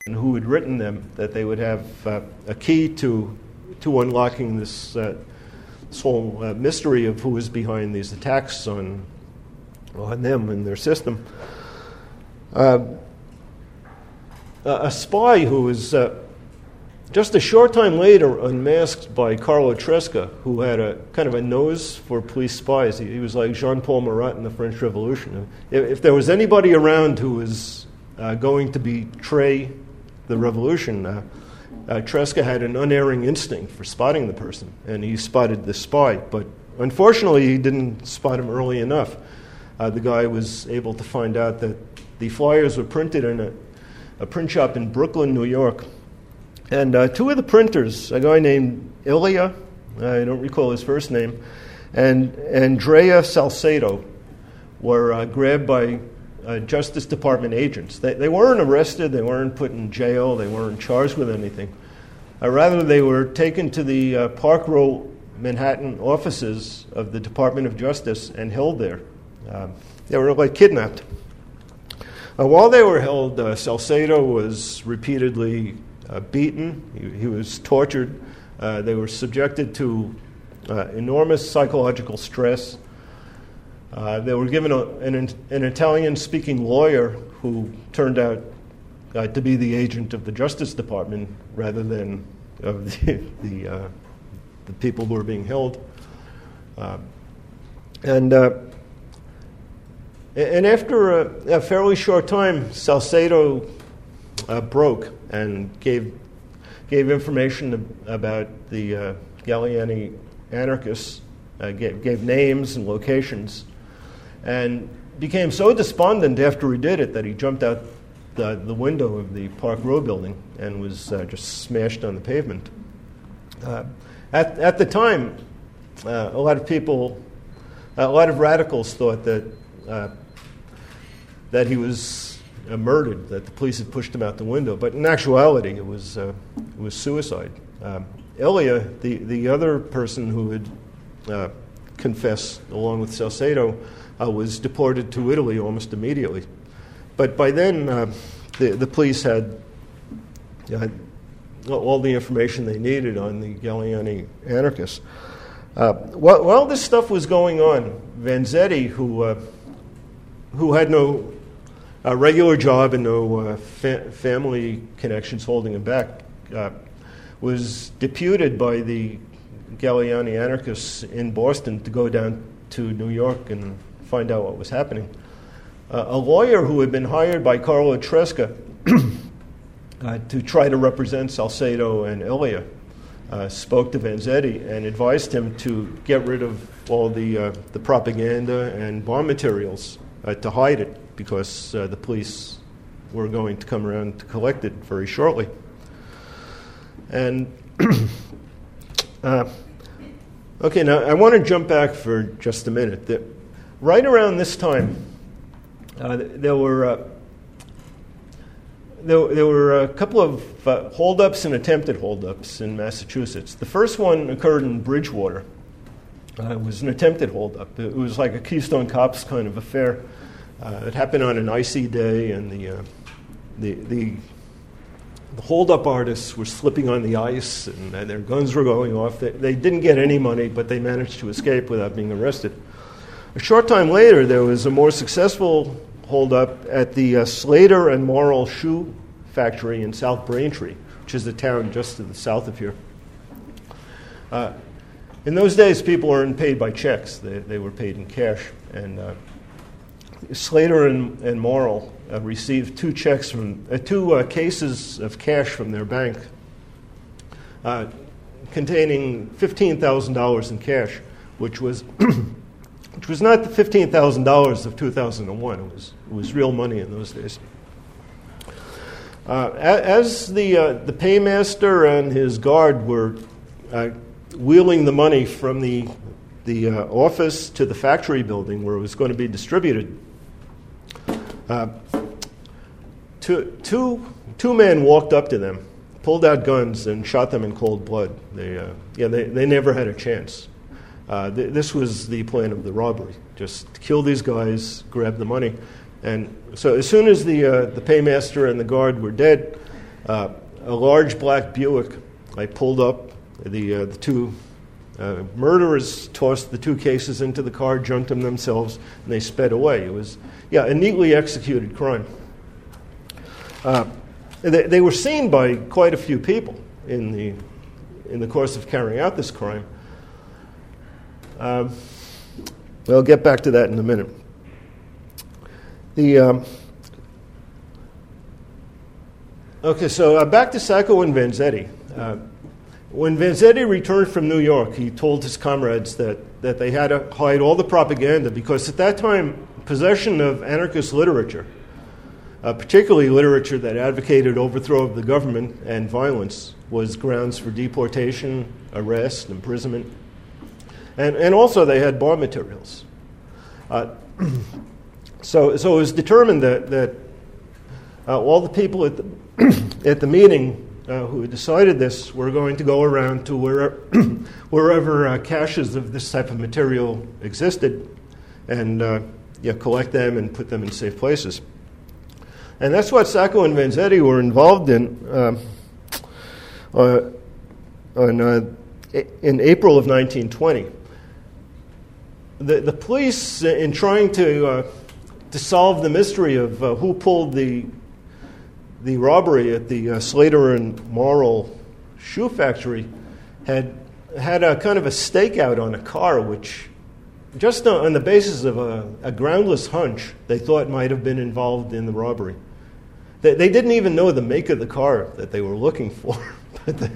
who had written them, that they would have a key to unlocking this whole mystery of who was behind these attacks on them and their system. A spy who was just a short time later unmasked by Carlo Tresca, who had a kind of a nose for police spies. He was like Jean-Paul Marat in the French Revolution. If there was anybody around who was going to betray the revolution, Tresca had an unerring instinct for spotting the person, and he spotted the spy. But unfortunately, he didn't spot him early enough. The guy was able to find out that the flyers were printed in a print shop in Brooklyn, New York. And two of the printers, a guy named Ilya, I don't recall his first name, and Andrea Salcedo, were grabbed by Justice Department agents. They weren't arrested, they weren't put in jail, they weren't charged with anything. Rather, they were taken to the Park Row, Manhattan offices of the Department of Justice and held there. They were like kidnapped. While they were held, Salcedo was repeatedly beaten. He was tortured. They were subjected to enormous psychological stress. They were given an Italian-speaking lawyer who turned out to be the agent of the Justice Department rather than of the people who were being held. And after a fairly short time, Salcedo broke and gave information about the Galliani anarchists, gave names and locations, and became so despondent after he did it that he jumped out the window of the Park Row building and was just smashed on the pavement. At the time, a lot of radicals thought that he was murdered, that the police had pushed him out the window. But in actuality, it was suicide. Ilya, the other person who had confessed along with Salcedo, was deported to Italy almost immediately. But by then, the police had all the information they needed on the Galliani anarchists. While this stuff was going on, Vanzetti, who had no regular job and no family connections holding him back, was deputed by the Galliani anarchists in Boston to go down to New York and find out what was happening. A lawyer who had been hired by Carlo Tresca to try to represent Salcedo and Ilya spoke to Vanzetti and advised him to get rid of all the propaganda and bomb materials to hide it, because the police were going to come around to collect it very shortly. And okay, now I want to jump back for just a minute. Right around this time, there were a couple of holdups and attempted holdups in Massachusetts. The first one occurred in Bridgewater. It was an attempted holdup. It was like a Keystone Cops kind of affair. It happened on an icy day, and the holdup artists were slipping on the ice, and their guns were going off. They didn't get any money, but they managed to escape without being arrested. A short time later, there was a more successful holdup at the Slater and Morrill Shoe Factory in South Braintree, which is a town just to the south of here. In those days, people weren't paid by checks. They were paid in cash. And Slater and Morrill received two cases of cash from their bank containing $15,000 in cash, which was not the $15,000 of 2001. It was real money in those days. As the paymaster and his guard were wheeling the money from the office to the factory building where it was going to be distributed, two men walked up to them, pulled out guns, and shot them in cold blood. They never had a chance. This was the plan of the robbery: just kill these guys, grab the money. And so as soon as the paymaster and the guard were dead, A large black Buick. I pulled up. The two murderers tossed the two cases into the car, junked them themselves, and they sped away. It was, a neatly executed crime. They were seen by quite a few people in the course of carrying out this crime. I'll get back to that in a minute. So back to Sacco and Vanzetti. When Vanzetti returned from New York, he told his comrades that they had to hide all the propaganda because at that time, possession of anarchist literature, particularly literature that advocated overthrow of the government and violence, was grounds for deportation, arrest, imprisonment. And also they had bomb materials. So it was determined that all the people at the meeting who had decided this were going to go around to wherever caches of this type of material existed and collect them and put them in safe places. And that's what Sacco and Vanzetti were involved in April of 1920. The police, in trying to solve the mystery of who pulled the robbery at the Slater and Morrill shoe factory, had a kind of a stakeout on a car, which, just on the basis of a groundless hunch, they thought might have been involved in the robbery. They didn't even know the make of the car that they were looking for. But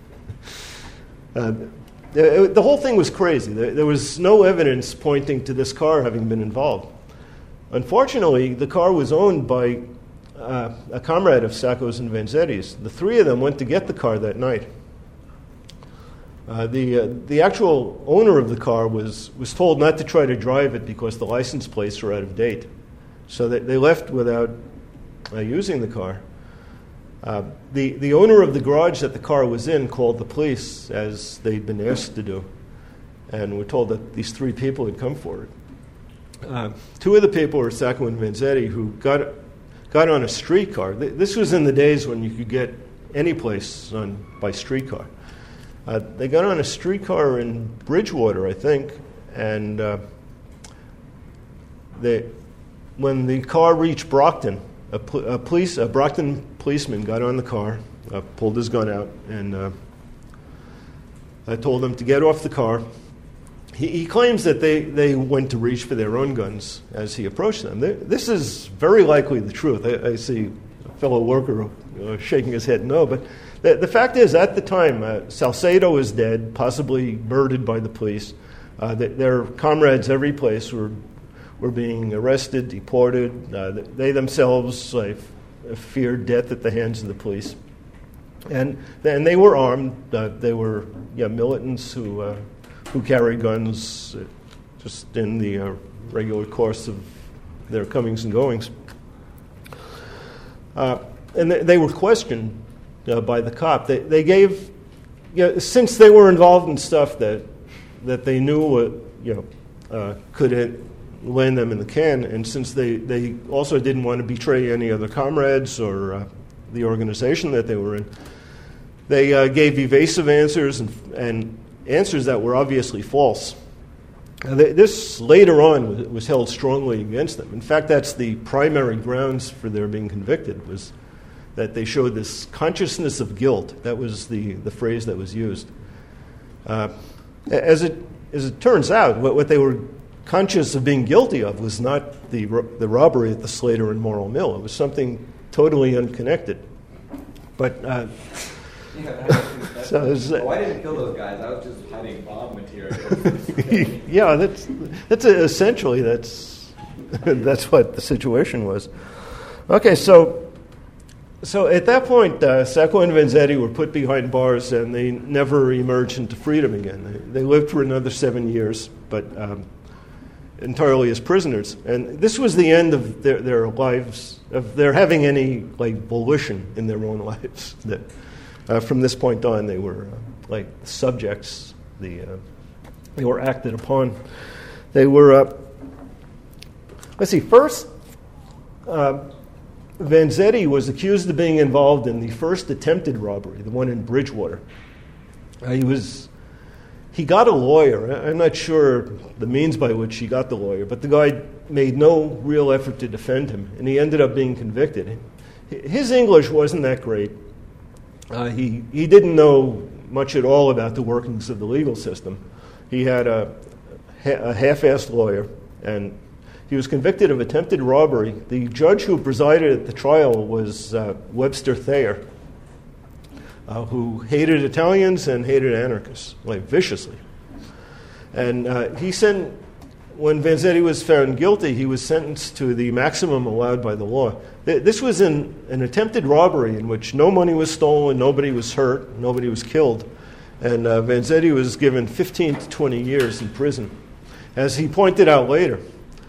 the whole thing was crazy. There was no evidence pointing to this car having been involved. Unfortunately, the car was owned by a comrade of Sacco's and Vanzetti's. The three of them went to get the car that night. The actual owner of the car was told not to try to drive it because the license plates were out of date. So they left without using the car. The owner of the garage that the car was in called the police, as they'd been asked to do, and were told that these three people had come for it. Two of the people were Sacco and Vanzetti, who got on a streetcar. This was in the days when you could get any place by streetcar. They got on a streetcar in Bridgewater, I think, and when the car reached Brockton, a Brockton policeman got on the car, pulled his gun out, and told them to get off the car. He claims that they went to reach for their own guns as he approached them. This is very likely the truth. I see a fellow worker shaking his head no, but the fact is, at the time, Salcedo was dead, possibly murdered by the police. Their comrades every place were being arrested, deported. They themselves feared death at the hands of the police. And they were armed. They were militants who carried guns just in the regular course of their comings and goings. And they were questioned by the cop. They gave, since they were involved in stuff that they knew could land them in the can, and since they also didn't want to betray any other comrades or the organization that they were in, they gave evasive answers and answers that were obviously false. This later on was held strongly against them. In fact, that's the primary grounds for their being convicted, was that they showed this consciousness of guilt. That was the phrase that was used. As it turns out, what they were conscious of being guilty of was not the robbery at the Slater and Morrill Mill. It was something totally unconnected. But why didn't kill those guys? I was just hiding bomb material. Yeah, that's essentially that's what the situation was. Okay, so at that point, Sacco and Vanzetti were put behind bars, and they never emerged into freedom again. They lived for another 7 years, but entirely as prisoners. And this was the end of their lives, of their having any volition in their own lives. That from this point on, they were subjects. They were acted upon. They were. Let's see. First, Vanzetti was accused of being involved in the first attempted robbery, the one in Bridgewater. He got a lawyer. I'm not sure the means by which he got the lawyer, but the guy made no real effort to defend him, and he ended up being convicted. His English wasn't that great. He didn't know much at all about the workings of the legal system. He had a half-assed lawyer, and he was convicted of attempted robbery. The judge who presided at the trial was Webster Thayer, who hated Italians and hated anarchists, like viciously. And when Vanzetti was found guilty, he was sentenced to the maximum allowed by the law. This was an attempted robbery in which no money was stolen, nobody was hurt, nobody was killed. And Vanzetti was given 15 to 20 years in prison. As he pointed out later,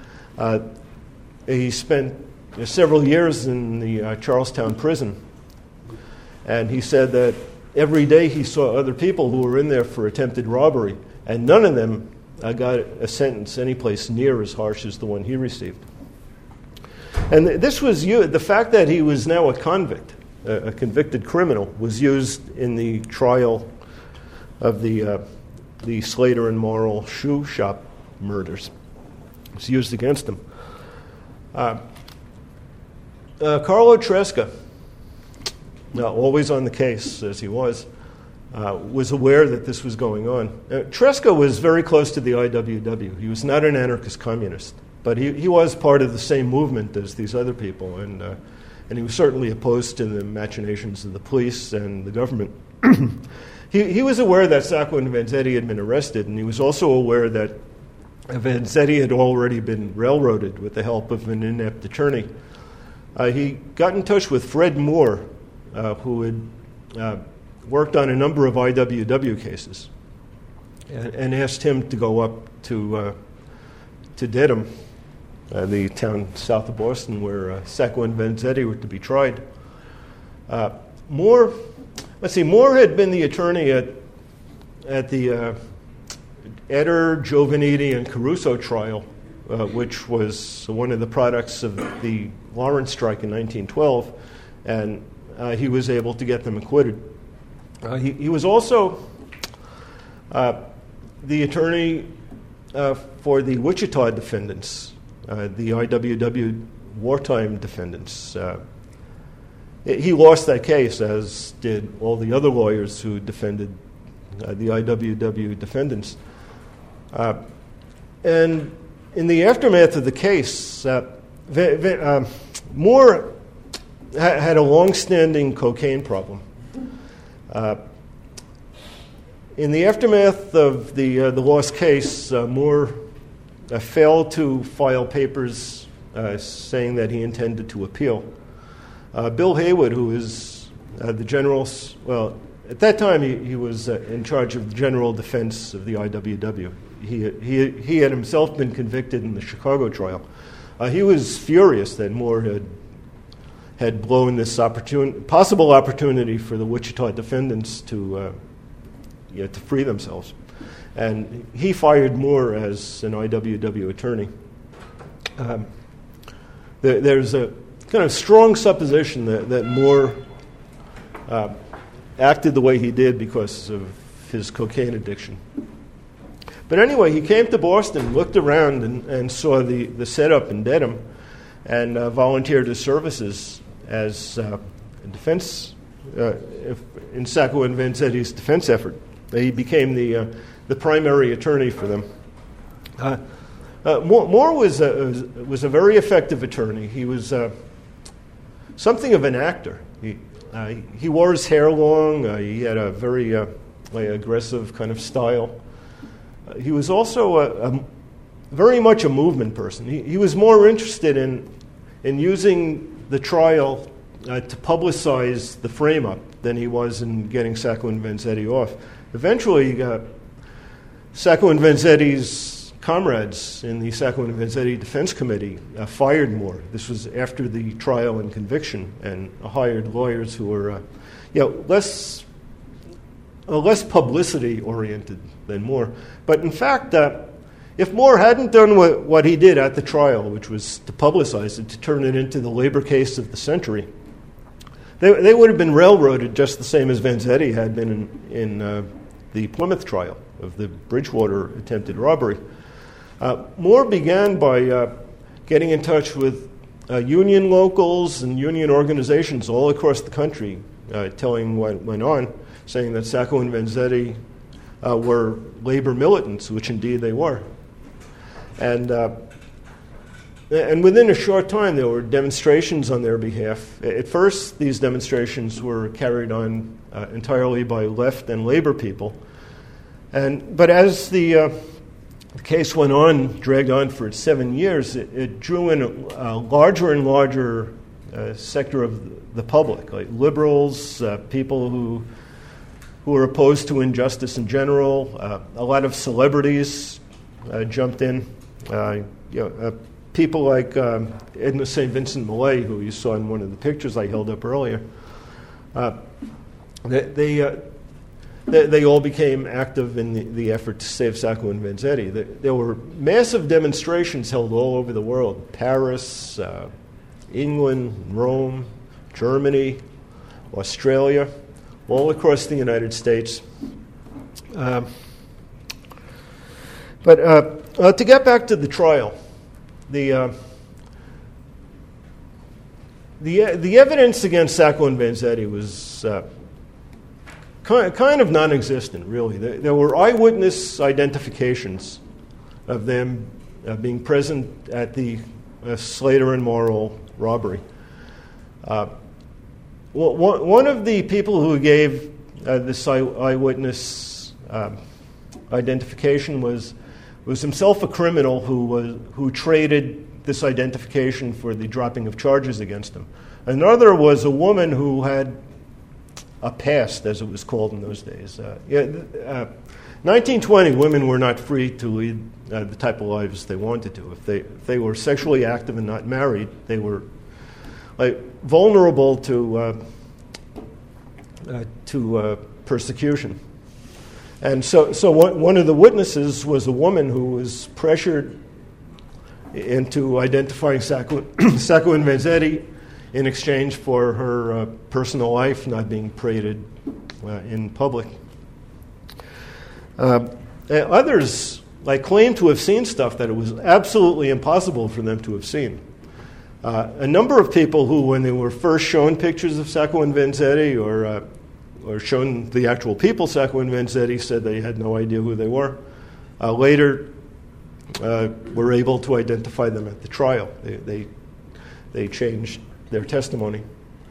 he spent several years in the Charlestown prison. And he said that every day he saw other people who were in there for attempted robbery, and none of them got a sentence anyplace near as harsh as the one he received. And this was the fact that he was now a convict, a convicted criminal, was used in the trial of the Slater and Morrill shoe shop murders. It was used against him. Carlo Tresca, always on the case as he was aware that this was going on. Tresca was very close to the IWW. He was not an anarchist communist, but he was part of the same movement as these other people, and he was certainly opposed to the machinations of the police and the government. He was aware that Sacco and Vanzetti had been arrested, and he was also aware that Vanzetti had already been railroaded with the help of an inept attorney. He got in touch with Fred Moore, who had worked on a number of IWW cases, and asked him to go up to Dedham, the town south of Boston where Sacco and Vanzetti were to be tried. Moore had been the attorney at the Etter, Giovannitti, and Caruso trial, which was one of the products of the Lawrence strike in 1912, and he was able to get them acquitted. He was also the attorney for the Wichita defendants, the IWW wartime defendants. He lost that case, as did all the other lawyers who defended the IWW defendants. And in the aftermath of the case, Moore had a long-standing cocaine problem. In the aftermath of the lost case, Moore failed to file papers saying that he intended to appeal. Bill Haywood, who is the general's, at that time he was in charge of the general defense of the IWW. He had himself been convicted in the Chicago trial. He was furious that Moore had blown this possible opportunity for the Wichita defendants to free themselves. And he fired Moore as an IWW attorney. There's a kind of strong supposition that Moore acted the way he did because of his cocaine addiction. But anyway, he came to Boston, looked around, and saw the setup in Dedham, and volunteered his services as a defense in Sacco and Vanzetti's defense effort. He became the primary attorney for them. Moore was a very effective attorney. He was something of an actor. He wore his hair long. He had a very aggressive kind of style. He was also very much a movement person. He was more interested in using the trial to publicize the frame-up than he was in getting Sacco and Vanzetti off. Eventually, Sacco and Vanzetti's comrades in the Sacco and Vanzetti Defense Committee fired Moore. This was after the trial and conviction, and hired lawyers who were less publicity-oriented than Moore. But in fact, if Moore hadn't done what he did at the trial, which was to publicize it, to turn it into the labor case of the century, they would have been railroaded just the same as Vanzetti had been in the Plymouth trial of the Bridgewater attempted robbery. Moore began by getting in touch with union locals and union organizations all across the country, telling what went on, saying that Sacco and Vanzetti were labor militants, which indeed they were. And within a short time, there were demonstrations on their behalf. At first, these demonstrations were carried on entirely by left and labor people. But as the case went on, dragged on for 7 years, it drew in a larger and larger sector of the public, like liberals, people who were opposed to injustice in general. A lot of celebrities jumped in. People like Edna St. Vincent Millay, who you saw in one of the pictures I held up earlier, they all became active in the effort to save Sacco and Vanzetti. There were massive demonstrations held all over the world: Paris, England, Rome, Germany, Australia, all across the United States. But to get back to the trial, the evidence against Sacco and Vanzetti was kind of non-existent, really. There were eyewitness identifications of them being present at the Slater and Morrill robbery. One of the people who gave this eyewitness identification was himself a criminal who traded this identification for the dropping of charges against him. Another was a woman who had a past, as it was called in those days. 1920, women were not free to lead the type of lives they wanted to. If they were sexually active and not married, they were vulnerable to persecution. And so one of the witnesses was a woman who was pressured into identifying Sacco and Vanzetti in exchange for her personal life not being paraded in public. Others claim to have seen stuff that it was absolutely impossible for them to have seen. A number of people who, when they were first shown pictures of Sacco and Vanzetti or shown the actual people, Sacco and Vanzetti, said they had no idea who they were. Later, were able to identify them at the trial. They changed their testimony.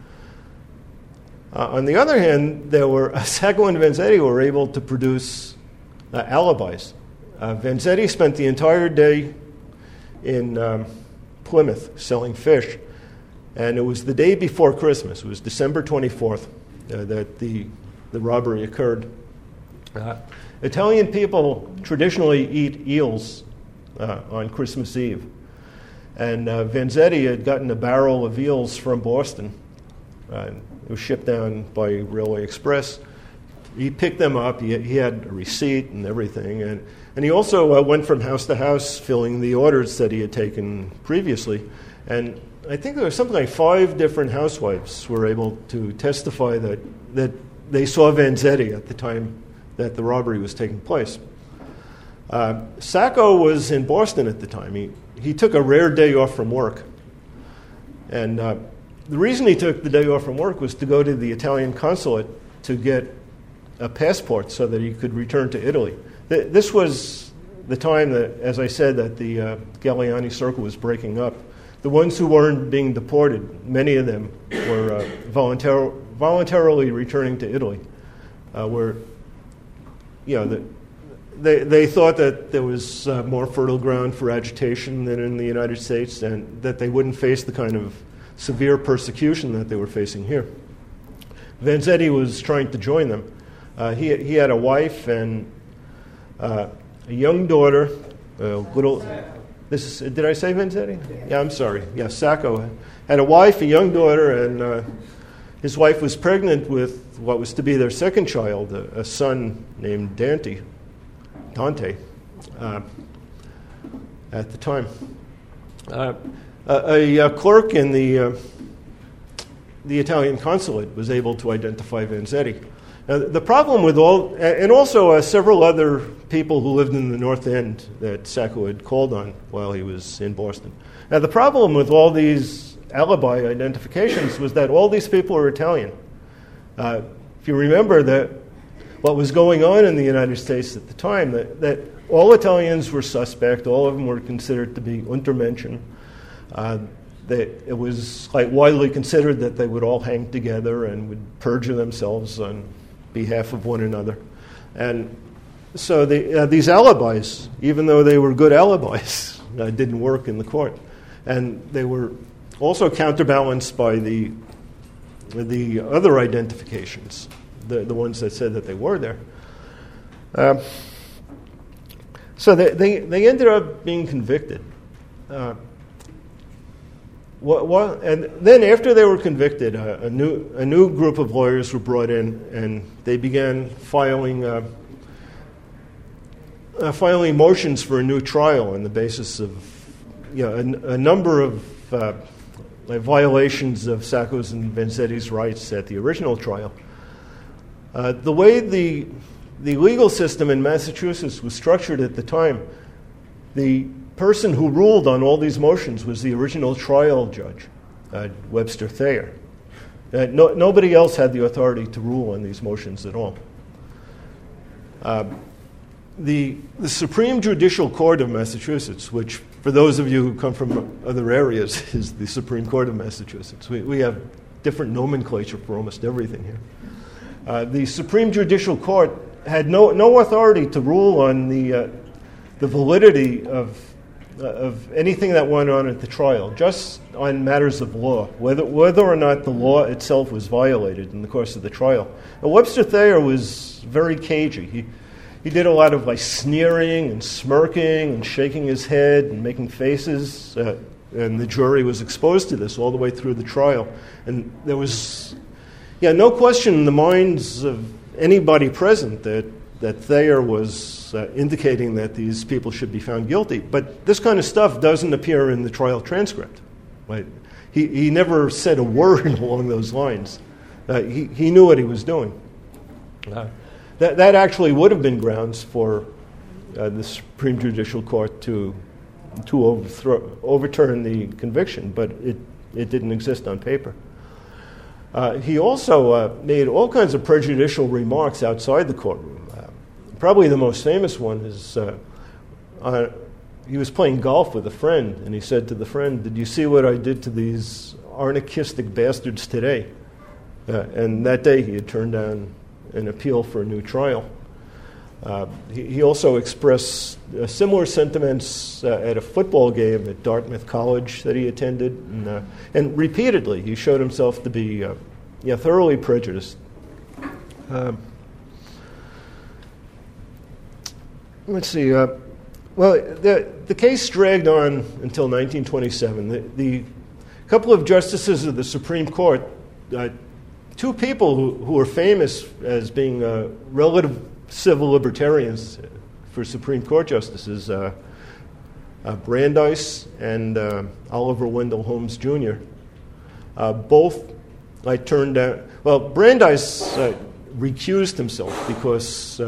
On the other hand, Sacco and Vanzetti were able to produce alibis. Vanzetti spent the entire day in Plymouth selling fish, and it was the day before Christmas. It was December 24th that the robbery occurred. Italian people traditionally eat eels on Christmas Eve. And Vanzetti had gotten a barrel of eels from Boston. It was shipped down by Railway Express. He picked them up. He had a receipt and everything. And he also went from house to house filling the orders that he had taken previously. And I think there was something like 5 different housewives were able to testify that they saw Vanzetti at the time that the robbery was taking place. Sacco was in Boston at the time. He took a rare day off from work. And the reason he took the day off from work was to go to the Italian consulate to get a passport so that he could return to Italy. This was the time that, as I said, that the Galliani Circle was breaking up. The ones who weren't being deported, many of them were voluntarily returning to Italy, where they thought that there was more fertile ground for agitation than in the United States, and that they wouldn't face the kind of severe persecution that they were facing here. Vanzetti was trying to join them. He had a wife and a young daughter, did I say Vanzetti? Yeah, I'm sorry. Yeah, Sacco had a wife, a young daughter, and his wife was pregnant with what was to be their second child, a son named Dante. at the time. A clerk in the Italian consulate was able to identify Vanzetti. Now, the problem with and also several other people who lived in the North End that Sacco had called on while he was in Boston. Now, the problem with all these alibi identifications was that all these people were Italian. If you remember that what was going on in the United States at the time, that all Italians were suspect, all of them were considered to be Untermenschen. That it was widely considered that they would all hang together and would perjure themselves on behalf of one another. And so these alibis, even though they were good alibis, didn't work in the court. And they were also counterbalanced by the other identifications, the ones that said that they were there. So they ended up being convicted. And then after they were convicted, a new group of lawyers were brought in, and they began filing motions for a new trial on the basis of a number of violations of Sacco's and Vanzetti's rights at the original trial. The way the legal system in Massachusetts was structured at the time, the person who ruled on all these motions was the original trial judge, Webster Thayer. Nobody else had the authority to rule on these motions at all. The Supreme Judicial Court of Massachusetts, which for those of you who come from other areas is the Supreme Court of Massachusetts. We have different nomenclature for almost everything here. The Supreme Judicial Court had no authority to rule on the validity of anything that went on at the trial, just on matters of law, whether or not the law itself was violated in the course of the trial. And Webster Thayer was very cagey. He did a lot of sneering and smirking and shaking his head and making faces, and the jury was exposed to this all the way through the trial. And there was, no question in the minds of anybody present that Thayer was indicating that these people should be found guilty. But this kind of stuff doesn't appear in the trial transcript. Right? He never said a word along those lines. He knew what he was doing. That actually would have been grounds for the Supreme Judicial Court to overturn the conviction, but it didn't exist on paper. He also made all kinds of prejudicial remarks outside the courtroom. Probably the most famous one is he was playing golf with a friend, and he said to the friend, "Did you see what I did to these anarchistic bastards today?" And that day he had turned down an appeal for a new trial. He also expressed similar sentiments at a football game at Dartmouth College that he attended, and repeatedly he showed himself to be thoroughly prejudiced. Let's see. The case dragged on until 1927. The couple of justices of the Supreme Court, two people who were famous as being relative civil libertarians for Supreme Court justices, Brandeis and Oliver Wendell Holmes Jr., both turned down. Well, Brandeis recused himself because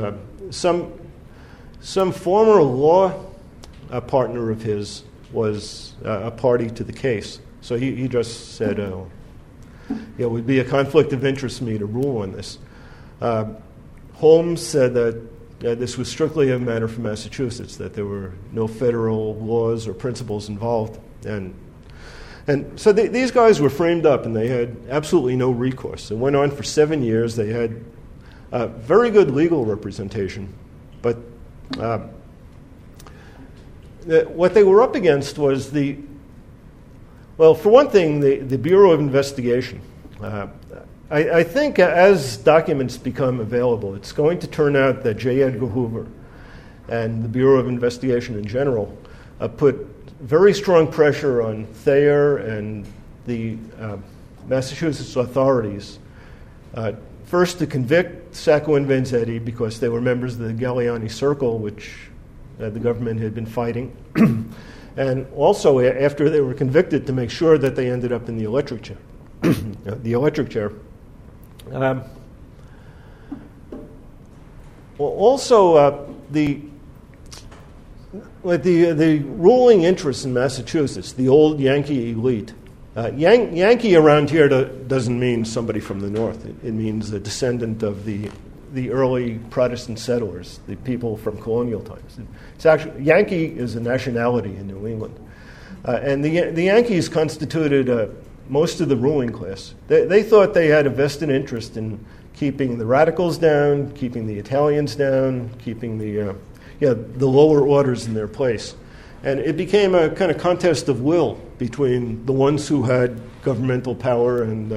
some former law partner of his was a party to the case. So he just said, it would be a conflict of interest to me to rule on this. Holmes said that this was strictly a matter for Massachusetts, that there were no federal laws or principles involved. And so these guys were framed up, and they had absolutely no recourse. It went on for 7 years. They had very good legal representation, but what they were up against was for one thing, the Bureau of Investigation. I think as documents become available, it's going to turn out that J. Edgar Hoover and the Bureau of Investigation in general put very strong pressure on Thayer and the Massachusetts authorities, first to convict Sacco and Vanzetti because they were members of the Galliani Circle, which the government had been fighting. And also, after they were convicted, to make sure that they ended up in the electric chair. The electric chair. The ruling interests in Massachusetts, the old Yankee elite. Yankee around here doesn't mean somebody from the north. It means a descendant of the early Protestant settlers, the people from colonial times. It's actually, Yankee is a nationality in New England. And the Yankees constituted most of the ruling class. They thought they had a vested interest in keeping the radicals down, keeping the Italians down, keeping the lower orders in their place. And it became a kind of contest of will between the ones who had governmental power and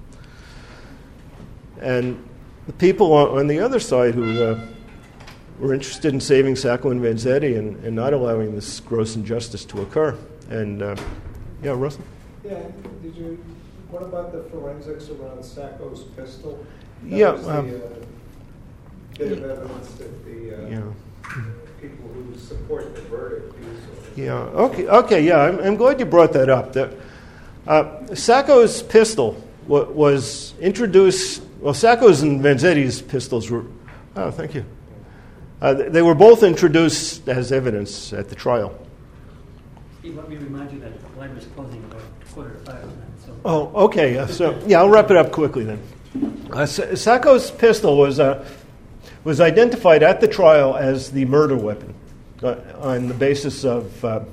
the people on the other side who were interested in saving Sacco and Vanzetti and not allowing this gross injustice to occur. And, Russell? Yeah, what about the forensics around Sacco's pistol? That was the bit of evidence that the people who support the verdict use. I'm glad you brought that up. Sacco's pistol was introduced. Well, Sacco's and Vanzetti's pistols were. Oh, thank you. They were both introduced as evidence at the trial. Steve, let me remind you that the library's closing about 4:45. So. Oh, okay. I'll wrap it up quickly then. Sacco's pistol was identified at the trial as the murder weapon on the basis of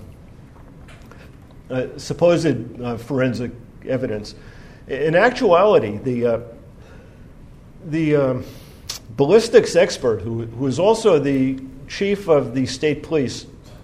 supposed forensic evidence. In actuality, the ballistics expert, who is also the chief of the state police,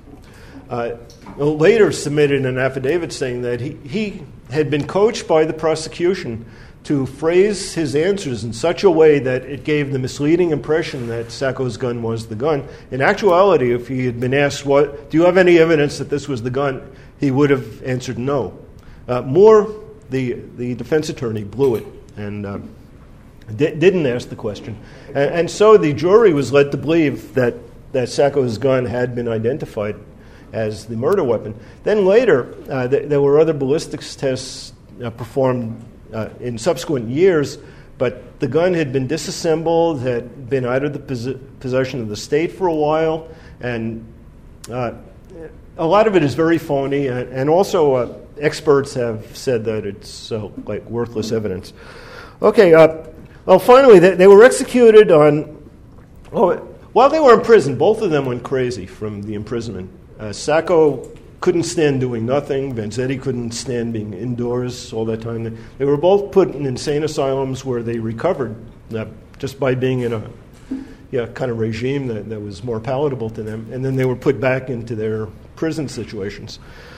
later submitted an affidavit saying that he had been coached by the prosecution to phrase his answers in such a way that it gave the misleading impression that Sacco's gun was the gun. In actuality, if he had been asked, do you have any evidence that this was the gun, he would have answered no. Moore, the defense attorney, blew it and didn't ask the question. And so the jury was led to believe that Sacco's gun had been identified as the murder weapon. Then later, there were other ballistics tests performed in subsequent years, but the gun had been disassembled, had been out of the possession of the state for a while, and a lot of it is very phony, and also experts have said that it's like worthless evidence. Okay, finally, they were executed while they were in prison. Both of them went crazy from the imprisonment. Sacco couldn't stand doing nothing. Vanzetti couldn't stand being indoors all that time. They were both put in insane asylums where they recovered just by being in a kind of regime that was more palatable to them. And then they were put back into their prison situations.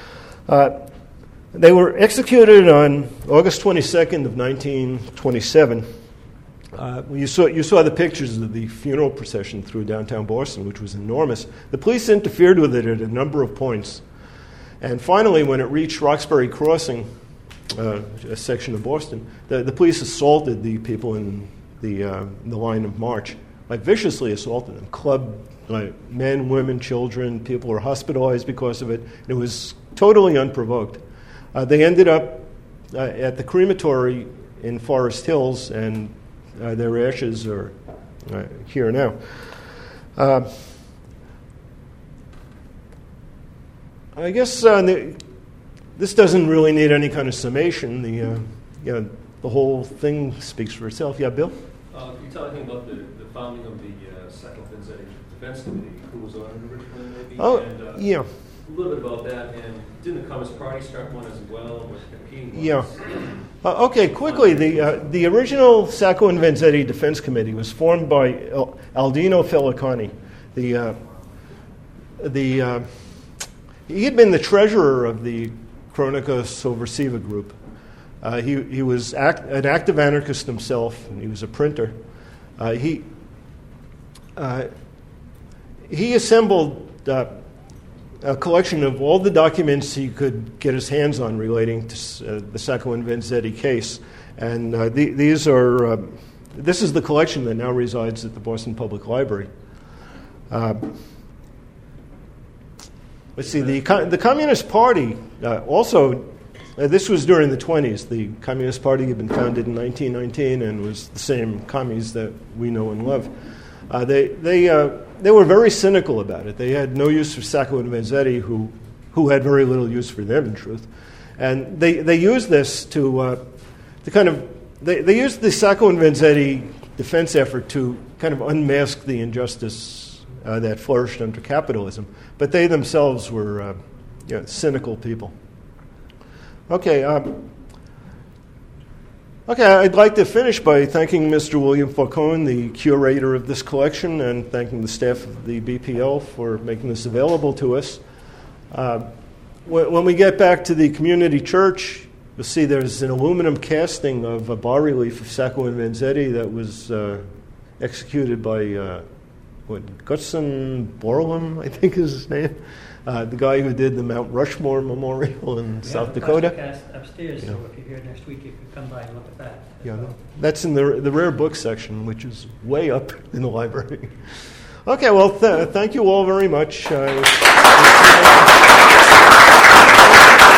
They were executed on August 22nd of 1927. You saw the pictures of the funeral procession through downtown Boston, which was enormous. The police interfered with it at a number of points. And finally, when it reached Roxbury Crossing, a section of Boston, the police assaulted the people in the line of march, viciously assaulted them, clubbed men, women, children. People were hospitalized because of it. It was totally unprovoked. They ended up at the crematory in Forest Hills, and their ashes are here now. I guess this doesn't really need any kind of summation. The whole thing speaks for itself. Yeah, Bill? You're talking about the founding of the Sacco Vanzetti Defense Committee, who was on it originally, maybe? Oh, and, yeah. A little bit about that, and didn't the Communist Party start one as well? Was competing ones? Yeah. Okay, quickly, the original Sacco and Vanzetti Defense Committee was formed by Aldino Felicani. He had been the treasurer of the Chronica Sovversiva group. He was an active anarchist himself, and he was a printer. He assembled a collection of all the documents he could get his hands on relating to the Sacco and Vanzetti case. And this is the collection that now resides at the Boston Public Library. let's see, the Communist Party also, this was during the 1920s. The Communist Party had been founded in 1919 and was the same commies that we know and love. They were very cynical about it. They had no use for Sacco and Vanzetti, who had very little use for them, in truth. And they used this to kind of, they used the Sacco and Vanzetti defense effort to kind of unmask the injustice that flourished under capitalism. But they themselves were cynical people. Okay, I'd like to finish by thanking Mr. William Falcone, the curator of this collection, and thanking the staff of the BPL for making this available to us. When we get back to the community church, you'll see there's an aluminum casting of a bas-relief of Sacco and Vanzetti that was executed by Gutzon Borlam, I think is his name, the guy who did the Mount Rushmore Memorial in South Dakota. We have a cast upstairs, so if you're here next week, you can come by and look at that. Yeah, that's in the rare book section, which is way up in the library. Okay, well, thank you all very much.